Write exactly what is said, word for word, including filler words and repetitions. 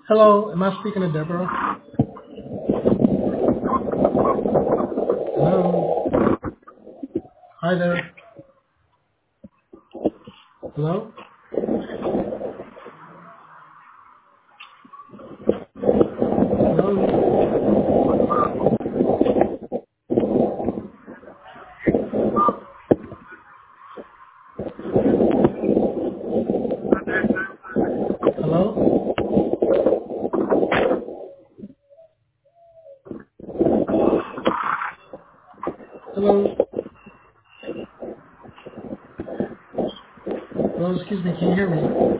Hello, am I speaking to Deborah? Hello. Hi there. Hello. Hello. Hello. Hello. Hello. Excuse me. Can you hear me?